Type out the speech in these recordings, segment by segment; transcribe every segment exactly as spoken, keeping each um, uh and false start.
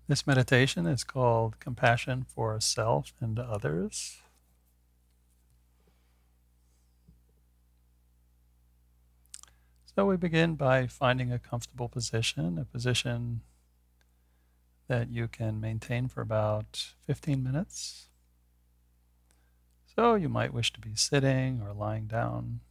This meditation is called Compassion for Self and Others. So we begin by finding a comfortable position, a position that you can maintain for about fifteen minutes. So you might wish to be sitting or lying down.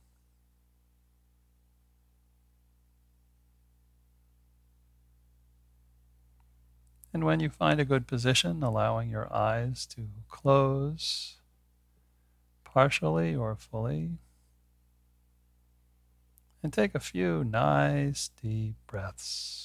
And when you find a good position, allowing your eyes to close partially or fully, and take a few nice deep breaths.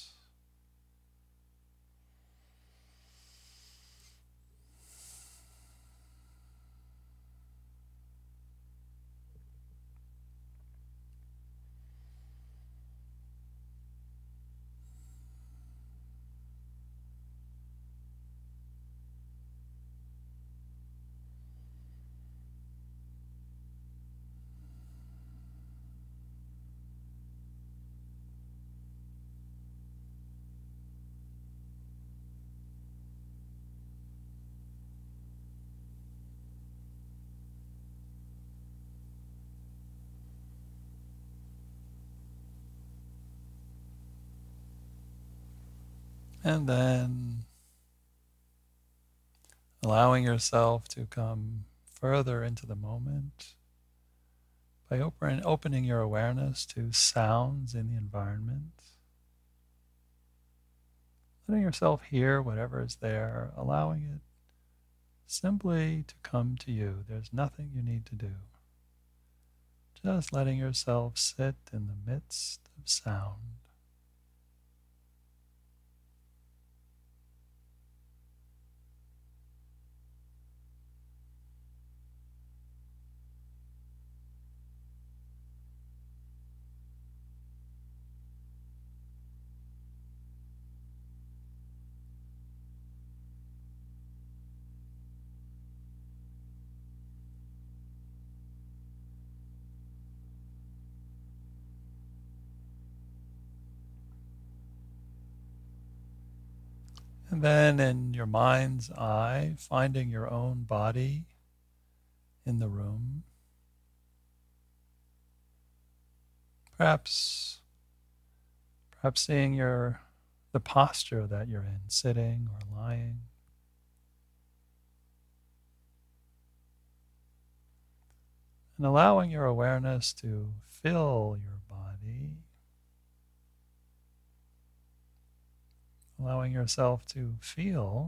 And then allowing yourself to come further into the moment by open, opening your awareness to sounds in the environment. Letting yourself hear whatever is there, allowing it simply to come to you. There's nothing you need to do. Just letting yourself sit in the midst of sound. And then in your mind's eye, finding your own body in the room. Perhaps, perhaps seeing your the posture that you're in, sitting or lying. And allowing your awareness to fill your body. Allowing yourself to feel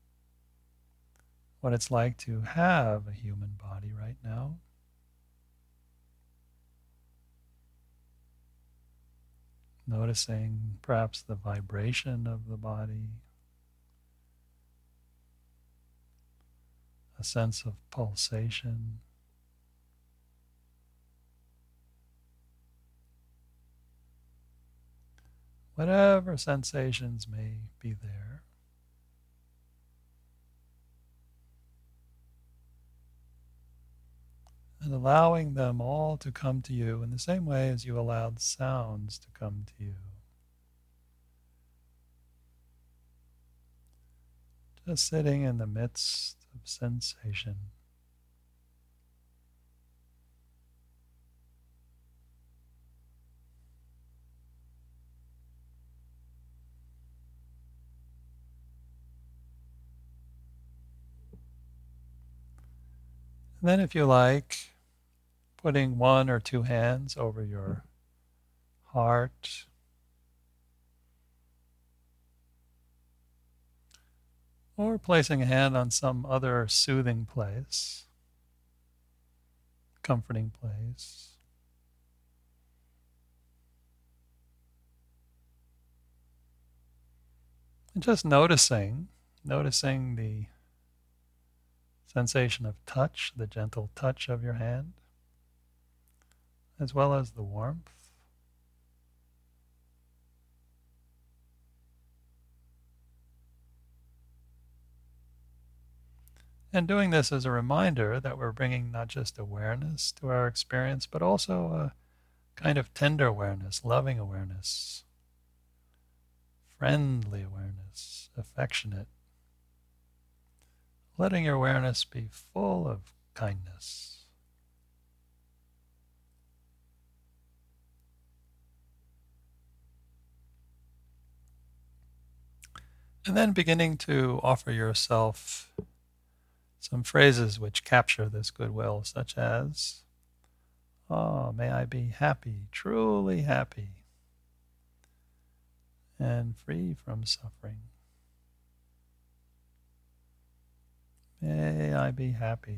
what it's like to have a human body right now. Noticing perhaps the vibration of the body, a sense of pulsation. Whatever sensations may be there. And allowing them all to come to you in the same way as you allowed sounds to come to you. Just sitting in the midst of sensation. And then if you like, putting one or two hands over your heart. Or placing a hand on some other soothing place, comforting place. And just noticing, noticing the sensation of touch, the gentle touch of your hand, as well as the warmth. And doing this as a reminder that we're bringing not just awareness to our experience, but also a kind of tender awareness, loving awareness, friendly awareness, affectionate letting your awareness be full of kindness. And then beginning to offer yourself some phrases which capture this goodwill, such as, "Oh, may I be happy, truly happy, and free from suffering. May I be happy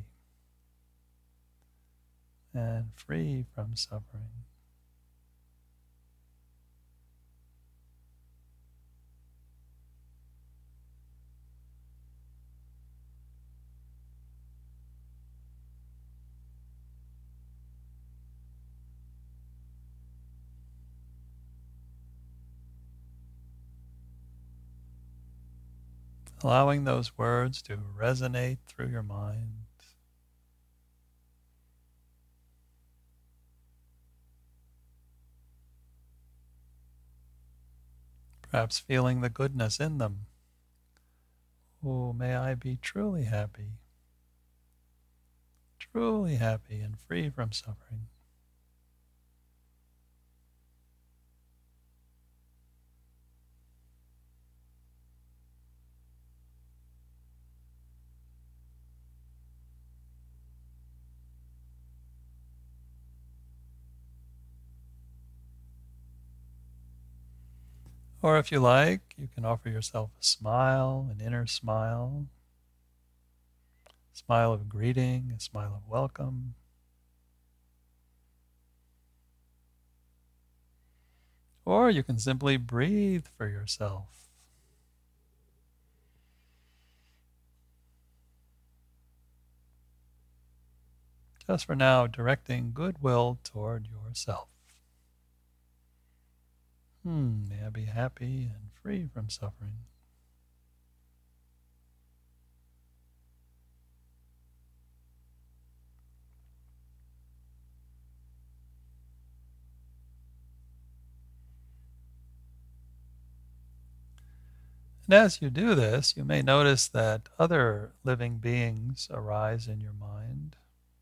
and free from suffering." Allowing those words to resonate through your mind. Perhaps feeling the goodness in them. Oh, may I be truly happy, truly happy and free from suffering. Or if you like, you can offer yourself a smile, an inner smile, a smile of greeting, a smile of welcome. Or you can simply breathe for yourself. Just for now, directing goodwill toward yourself. Hmm, may I be happy and free from suffering. And as you do this, you may notice that other living beings arise in your mind.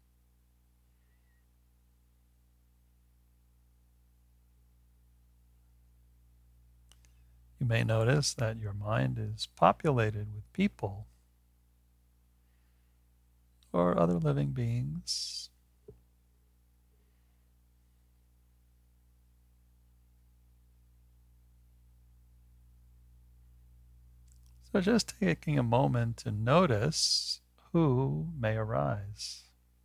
You may notice that your mind is populated with people or other living beings. So just taking a moment to notice who may arise.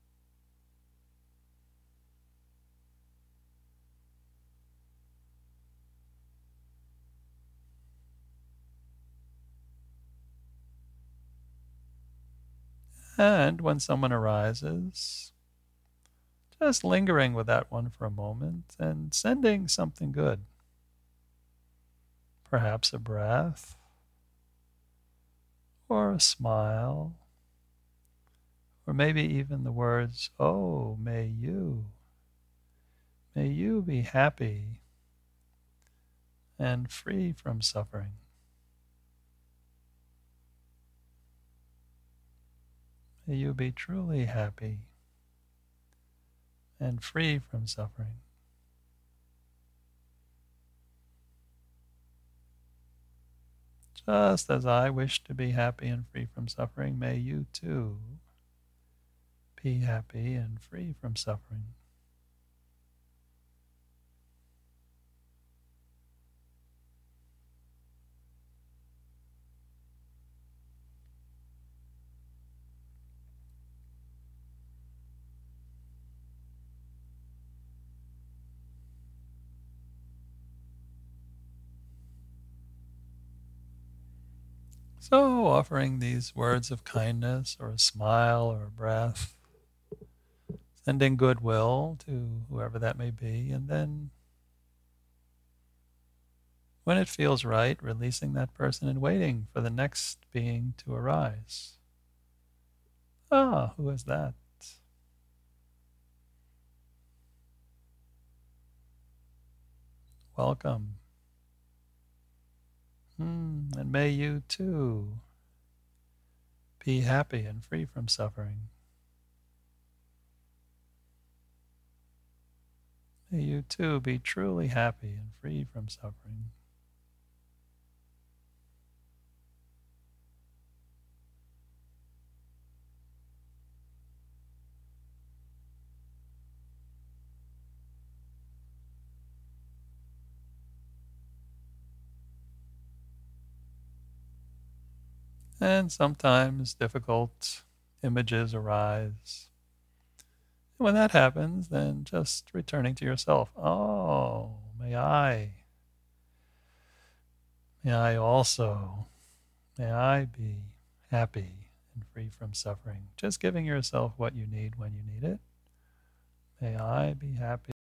And when someone arises, just lingering with that one for a moment and sending something good. Perhaps a breath, or a smile, or maybe even the words, "Oh, may you, may you be happy and free from suffering. May you be truly happy and free from suffering." Just as I wish to be happy and free from suffering, may you too be happy and free from suffering. So, offering these words of kindness, or a smile, or a breath, sending goodwill to whoever that may be, and then, when it feels right, releasing that person and waiting for the next being to arise. Ah, who is that? Welcome. Hmm, and may you too be happy and free from suffering. May you too be truly happy and free from suffering. And sometimes difficult images arise. And when that happens, then just returning to yourself. Oh, may I, may I also, may I be happy and free from suffering. Just giving yourself what you need when you need it. May I be happy.